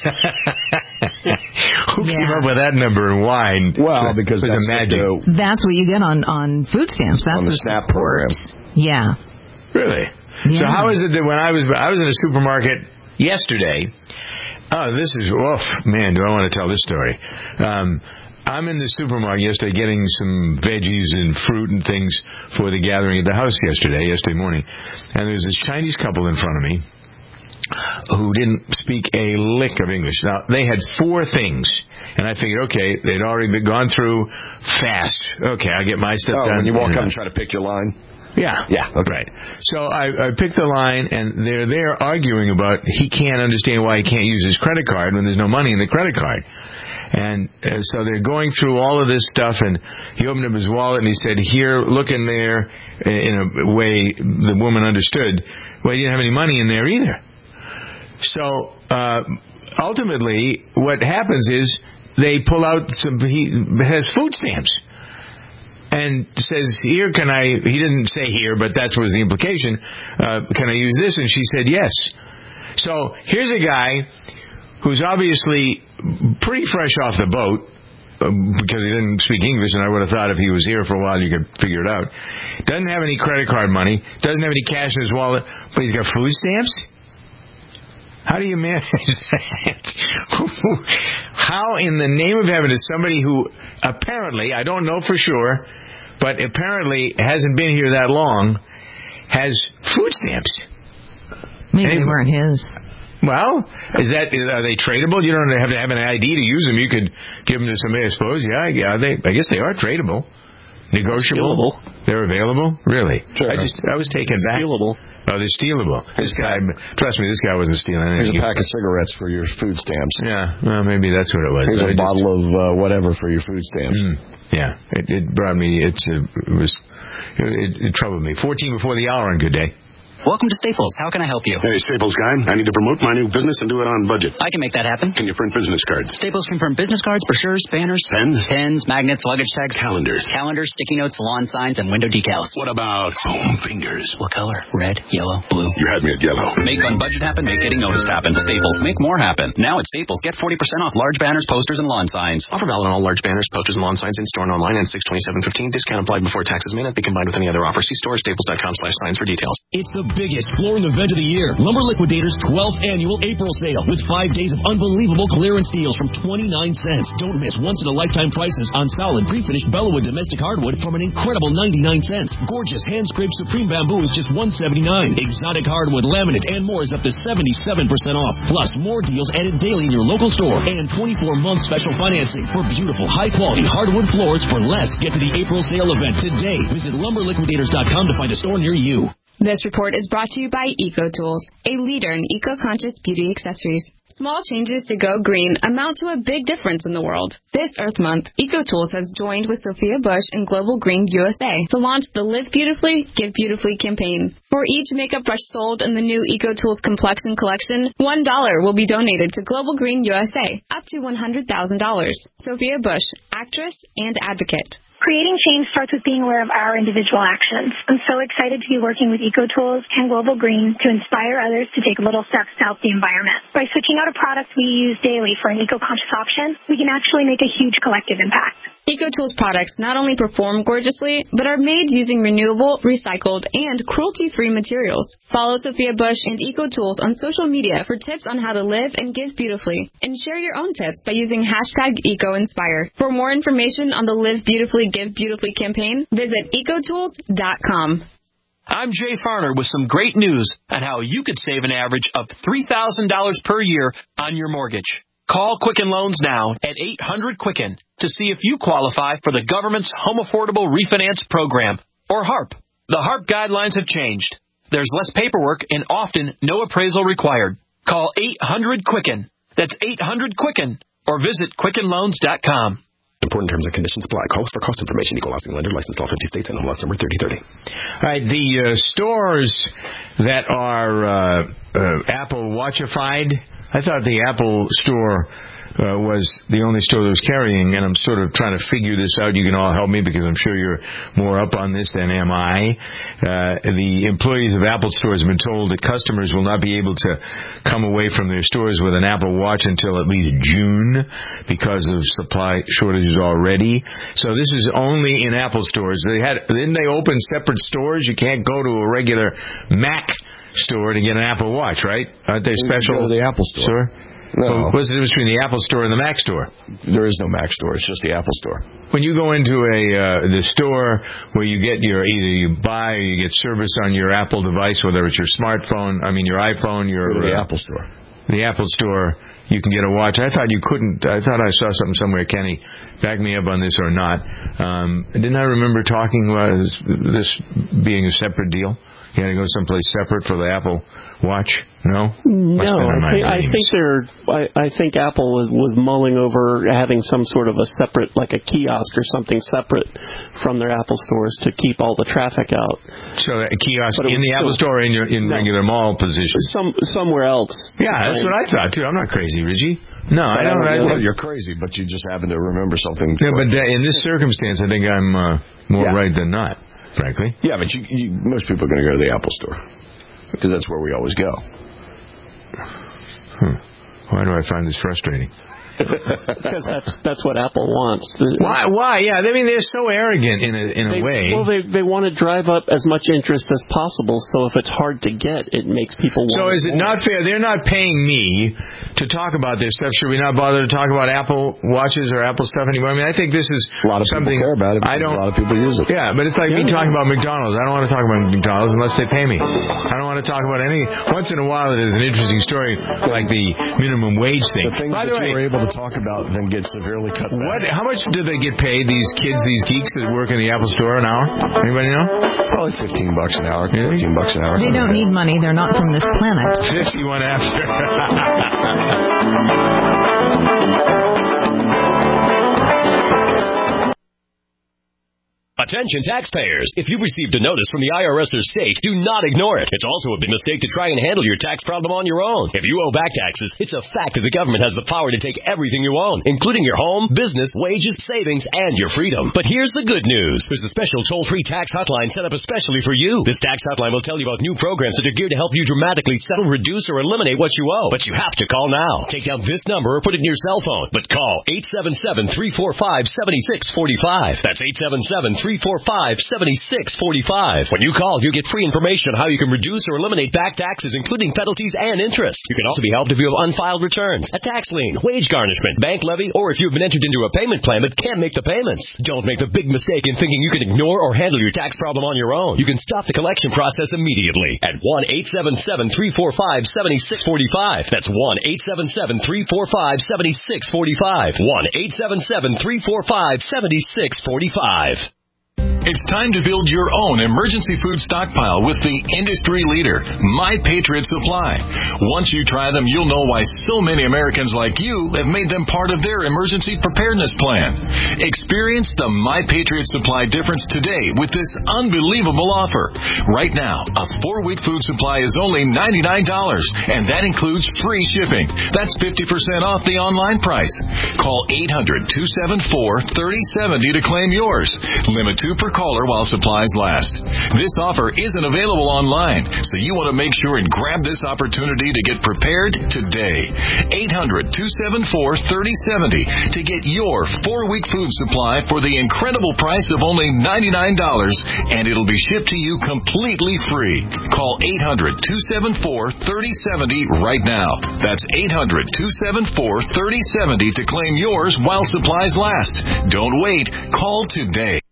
Who came up with that number and why? Well, because that's magic. That's what you get on food stamps. That's on the SNAP program. Yeah. Really? Yeah. So how is it that when I was in a supermarket yesterday? Oh, this is man, do I want to tell this story? I'm in the supermarket yesterday getting some veggies and fruit and things for the gathering at the house yesterday morning. And there's this Chinese couple in front of me who didn't speak a lick of English. Now, they had 4 things. And I figured, okay, they'd already gone through fast. Okay, I'll get my stuff done. When you walk up and try to pick your line? Yeah. Okay. Right. So I picked the line, and they're there arguing about he can't understand why he can't use his credit card when there's no money in the credit card. And so they're going through all of this stuff, and he opened up his wallet, and he said, here, look in there, in a way the woman understood. Well, he didn't have any money in there either. So ultimately, what happens is they pull out he has food stamps. And says, he didn't say here, but that was the implication, can I use this? And she said yes. So here's a guy who's obviously pretty fresh off the boat, because he didn't speak English, and I would have thought if he was here for a while you could figure it out. Doesn't have any credit card money, doesn't have any cash in his wallet, but he's got food stamps? How do you manage that? How in the name of heaven is somebody who apparently, I don't know for sure, but apparently hasn't been here that long, has food stamps? Maybe they weren't his. Well, are they tradable? You don't have to have an ID to use them. You could give them to somebody, I suppose. Yeah. I guess they are tradable, negotiable. Stealable. They're available. Really? Sure. I was taken back. Stealable. Oh, they're stealable. This guy, trust me, this guy wasn't stealing anything. Here's a pack of cigarettes for your food stamps. Yeah. Well, maybe that's what it was. Here's a bottle of whatever for your food stamps. Yeah. It brought me. It troubled me. 14 before the hour on Good Day. Welcome to Staples. How can I help you? Hey, Staples guy. I need to promote my new business and do it on budget. I can make that happen. Can you print business cards? Staples can print business cards, brochures, banners, pens, magnets, luggage tags, calendars, sticky notes, lawn signs, and window decals. What about foam fingers? What color? Red, yellow, blue. You had me at yellow. Make on budget happen, make getting noticed happen. Staples, make more happen. Now at Staples, get 40% off large banners, posters, and lawn signs. Offer valid on all large banners, posters, and lawn signs in store and online and 6/27/15. Discount applied before taxes. May not be combined with any other offer. See store staples.com/signs for details. It's the biggest flooring event of the year. Lumber Liquidators 12th annual April sale with 5 days of unbelievable clearance deals from 29 cents. Don't miss once-in-a-lifetime prices on solid pre-finished Bellawood domestic hardwood from an incredible 99 cents. Gorgeous hand-scraped Supreme Bamboo is just $179. Exotic hardwood, laminate, and more is up to 77% off. Plus, more deals added daily in your local store and 24-month special financing for beautiful, high-quality hardwood floors for less. Get to the April sale event today. Visit lumberliquidators.com to find a store near you. This report is brought to you by EcoTools, a leader in eco-conscious beauty accessories. Small changes to go green amount to a big difference in the world. This Earth Month, EcoTools has joined with Sophia Bush and Global Green USA to launch the Live Beautifully, Give Beautifully campaign. For each makeup brush sold in the new EcoTools Complexion Collection, $1 will be donated to Global Green USA, up to $100,000. Sophia Bush, actress and advocate. Creating change starts with being aware of our individual actions. I'm so excited to be working with EcoTools and Global Green to inspire others to take little steps to help the environment. By switching out a product we use daily for an eco-conscious option, we can actually make a huge collective impact. EcoTools products not only perform gorgeously, but are made using renewable, recycled, and cruelty-free materials. Follow Sophia Bush and EcoTools on social media for tips on how to live and give beautifully. And share your own tips by using #EcoInspire. For more information on the Live Beautifully, Give Beautifully campaign, visit ecotools.com. I'm Jay Farner with some great news on how you could save an average of $3,000 per year on your mortgage. Call Quicken Loans now at 800-QUICKEN to see if you qualify for the government's Home Affordable Refinance Program, or HARP. The HARP guidelines have changed. There's less paperwork and often no appraisal required. Call 800-QUICKEN. That's 800-QUICKEN, or visit QuickenLoans.com. Important terms and conditions apply. Call us for cost information. Equal housing lender. Licensed all 50 states and MLS number 3030. All right, the stores that are Apple Watchified, I thought the Apple Store was the only store that was carrying, and I'm sort of trying to figure this out. You can all help me because I'm sure you're more up on this than am I. The employees of Apple stores have been told that customers will not be able to come away from their stores with an Apple Watch until at least June because of supply shortages already. So this is only in Apple stores. Didn't they open separate stores? You can't go to a regular Mac store to get an Apple Watch, right? Aren't they special? Go to the Apple store. No. What's the difference between the Apple Store and the Mac Store? There is no Mac Store. It's just the Apple Store. When you go into the store where you get either you buy or you get service on your Apple device, whether it's your smartphone, your iPhone, the Apple Store. The Apple Store, you can get a watch. I thought you couldn't. I thought I saw something somewhere. Kenny, back me up on this or not. Didn't I remember talking about this being a separate deal? You had to go someplace separate for the Apple Watch? No? No, I think Apple was mulling over having some sort of a separate, like a kiosk or something separate from their Apple stores to keep all the traffic out. So a kiosk in the Apple store in regular mall position? Somewhere else. Yeah, that's what I thought too. I'm not crazy, Richie. No, I don't. You're crazy, but you just happen to remember something. Yeah, but in this circumstance, I think I'm more right than not. Frankly. Yeah, but most people are going to go to the Apple Store because that's where we always go. Why do I find this frustrating? Because that's what Apple wants. Why? Yeah, I mean, they're so arrogant in a way. Well, they want to drive up as much interest as possible, so if it's hard to get, it makes people want. So is it not fair? They're not paying me to talk about their stuff. Should we not bother to talk about Apple Watches or Apple stuff anymore? I mean, I think this is a lot of something people care about it. A lot of people use it. Yeah, but it's like me talking about McDonald's. I don't want to talk about McDonald's unless they pay me. I don't want to talk about any. Once in a while, there's an interesting story like the minimum wage thing. The things that you were able to talk about then get severely cut back. How much do they get paid? These kids, these geeks that work in the Apple Store an hour? Anybody know? Probably $15 an hour. $15 an hour. They don't need money. They're not from this planet. 51 after. Attention taxpayers. If you've received a notice from the IRS or state, do not ignore it. It's also a big mistake to try and handle your tax problem on your own. If you owe back taxes, it's a fact that the government has the power to take everything you own, including your home, business, wages, savings, and your freedom. But here's the good news. There's a special toll-free tax hotline set up especially for you. This tax hotline will tell you about new programs that are geared to help you dramatically settle, reduce, or eliminate what you owe. But you have to call now. Take down this number or put it in your cell phone. But call 877-345-7645. That's 877-345-7645. When you call, you get free information on how you can reduce or eliminate back taxes, including penalties and interest. You can also be helped if you have unfiled returns, a tax lien, wage garnishment, bank levy, or if you've been entered into a payment plan but can't make the payments. Don't make the big mistake in thinking you can ignore or handle your tax problem on your own. You can stop the collection process immediately at 1-877-345-7645. That's 1-877-345-7645. 1-877-345-7645. It's time to build your own emergency food stockpile with the industry leader, My Patriot Supply. Once you try them, you'll know why so many Americans like you have made them part of their emergency preparedness plan. Experience the My Patriot Supply difference today with this unbelievable offer. Right now, a 4-week food supply is only $99, and that includes free shipping. That's 50% off the online price. Call 800-274-3070 to claim yours. Limit 2 per caller while supplies last. This offer isn't available online, so you want to make sure and grab this opportunity to get prepared today. 800-274-3070 to get your 4-week food supply for the incredible price of only $99, and it'll be shipped to you completely free. Call 800-274-3070 right now. That's 800-274-3070 to claim yours while supplies last. Don't wait. Call today.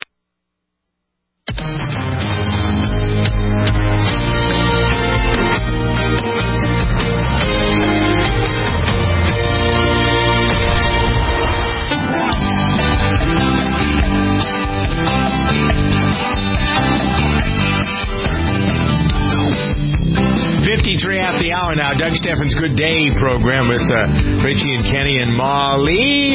53 after the hour now. Doug Steffens' Good Day program with Richie and Kenny and Molly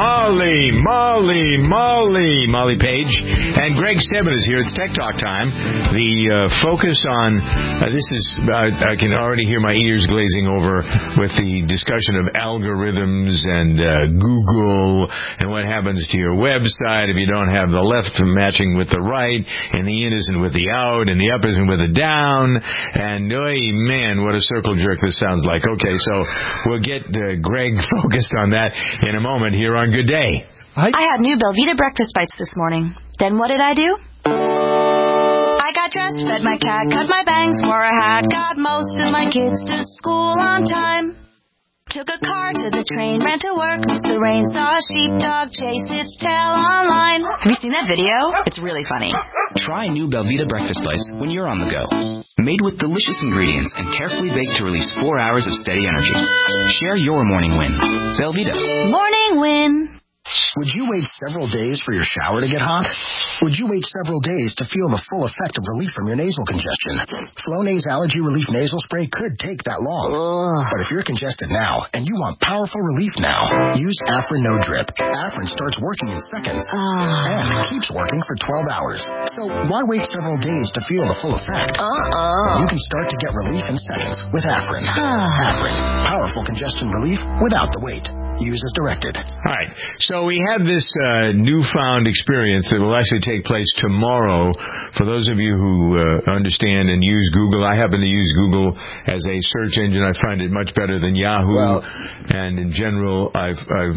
Page. And Greg Stedman is here. It's Tech Talk time. The focus on, this is, I can already hear my ears glazing over with the discussion of algorithms and Google and what happens to your website if you don't have the left matching with the right and the in isn't with the out and the up isn't with the down. And, man, what a circle jerk this sounds like. Okay, so we'll get Greg focused on that in a moment here on Good Day. I had new Belvita breakfast bites this morning. Then what did I do? I got dressed, fed my cat, cut my bangs, wore a hat, got most of my kids to school on time. Took a car to the train, ran to work, missed the rain, saw a sheepdog chase its tail online. Have you seen that video? It's really funny. Try new Belvita breakfast bites when you're on the go. Made with delicious ingredients and carefully baked to release 4 hours of steady energy. Share your morning win. Belvita. Morning win. Would you wait several days for your shower to get hot? Would you wait several days to feel the full effect of relief from your nasal congestion? Flonase Allergy Relief Nasal Spray could take that long. But if you're congested now and you want powerful relief now, use Afrin No Drip. Afrin starts working in seconds and keeps working for 12 hours. So why wait several days to feel the full effect? You can start to get relief in seconds with Afrin. Afrin, powerful congestion relief without the wait. Use as directed. All right. So we have this newfound experience that will actually take place tomorrow. For those of you who understand and use Google, I happen to use Google as a search engine. I find it much better than Yahoo. And in general, I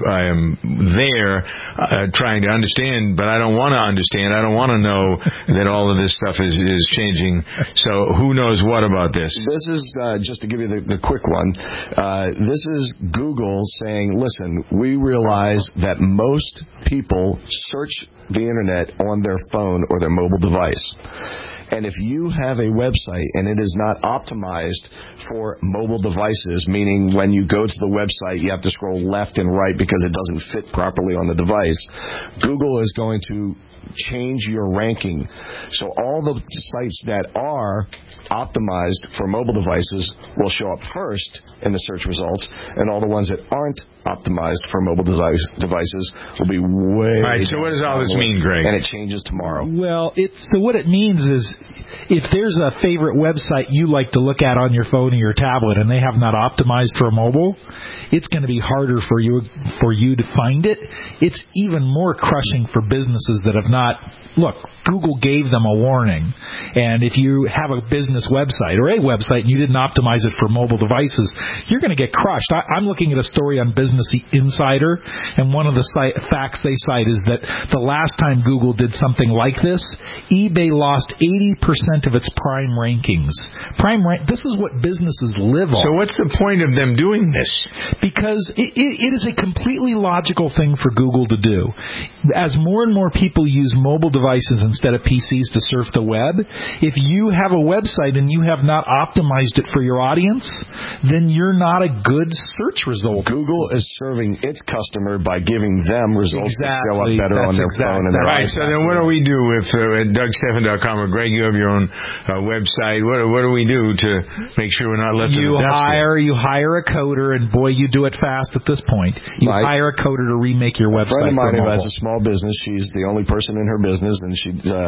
am there trying to understand, but I don't want to understand. I don't want to know that all of this stuff is changing. So who knows what about this? This is, just to give you the quick one, this is Google saying, listen, we realize that most people search the Internet on their phone or their mobile device. And if you have a website and it is not optimized for mobile devices, meaning when you go to the website you have to scroll left and right because it doesn't fit properly on the device, Google is going to change your ranking. So all the sites that are optimized for mobile devices will show up first in the search results, and all the ones that aren't optimized for mobile devices will be way. All right, so what does all this mean, Greg? And it changes tomorrow. Well, so what it means is if there's a favorite website you like to look at on your phone or your tablet and they have not optimized for mobile, it's going to be harder for you to find it. It's even more crushing for businesses that have not. Look, Google gave them a warning, and if you have a business website or a website and you didn't optimize it for mobile devices, you're going to get crushed. I'm looking at a story on Business Insider, and one of the facts they cite is that the last time Google did something like this, eBay lost 80% of its prime rankings. This is what businesses live on. So what's the point of them doing this? Because it is a completely logical thing for Google to do. As more and more people use mobile devices instead of PCs to surf the web, if you have a website and you have not optimized it for your audience, then you're not a good search result. Google is serving its customer by giving them results that show up better on their phone. And their right. So then what do we do if at DougStephan.com or Greg, you have your own website? What do we do to make sure we're not left in the dust? You hire a coder, and boy, you do it fast at this point. You hire a coder to remake your website. A friend of mine who has a small business, she's the only person in her business, and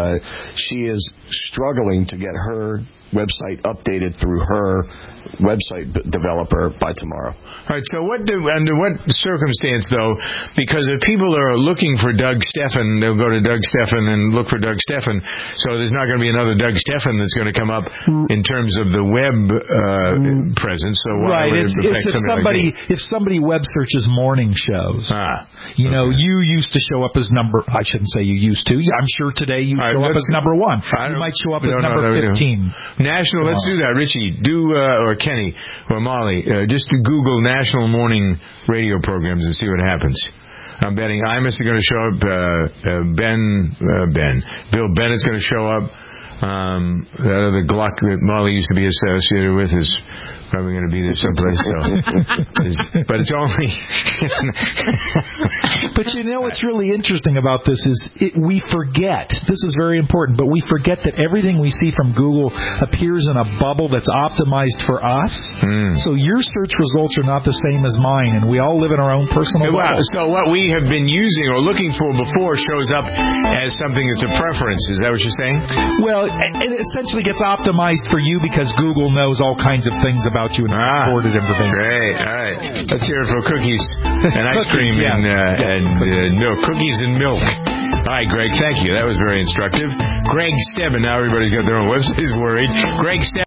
she is struggling to get her website updated through her website developer by tomorrow. All right, so under what circumstance, though, because if people are looking for Doug Stephan, they'll go to Doug Stephan and look for Doug Stephan, so there's not going to be another Doug Stephan that's going to come up in terms of the web presence. So why would it affect somebody like me? If somebody web searches morning shows, you used to show up as I shouldn't say you used to. I'm sure today you show up as number 1. You might show up as number 15. National, let's do that. Richie, or Kenny or Molly, just Google national morning radio programs and see what happens. I'm betting Imus is going to show up. Bill Bennett's going to show up. That other Gluck that Molly used to be associated with is probably going to be there someplace. But it's only. But what's really interesting about this is we forget. This is very important, but we forget that everything we see from Google appears in a bubble that's optimized for us. So your search results are not the same as mine, and we all live in our own personal bubble. So what we have been using or looking for before shows up as something that's a preference. Is that what you're saying? Well, it essentially gets optimized for you because Google knows all kinds of things about you and recorded information. Great. All right. Let's hear it for cookies and ice cream and milk. Cookies and milk. All right, Greg, thank you. That was very instructive. Greg Stephan. Now everybody's got their own website. Is worried. Greg Stephan.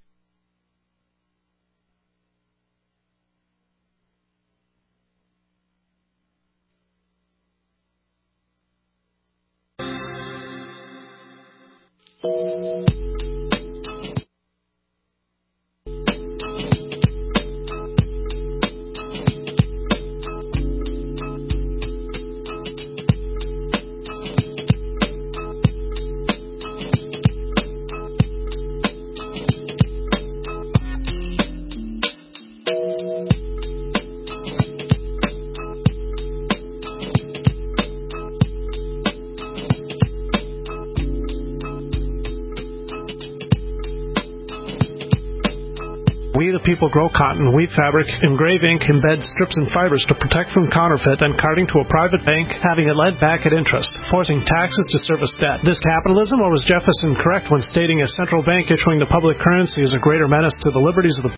We the people grow cotton, weave fabric, engrave ink, embed strips and fibers to protect from counterfeit, then carting to a private bank, having it lent back at interest, forcing taxes to service debt. This capitalism, or was Jefferson correct when stating a central bank issuing the public currency is a greater menace to the liberties of the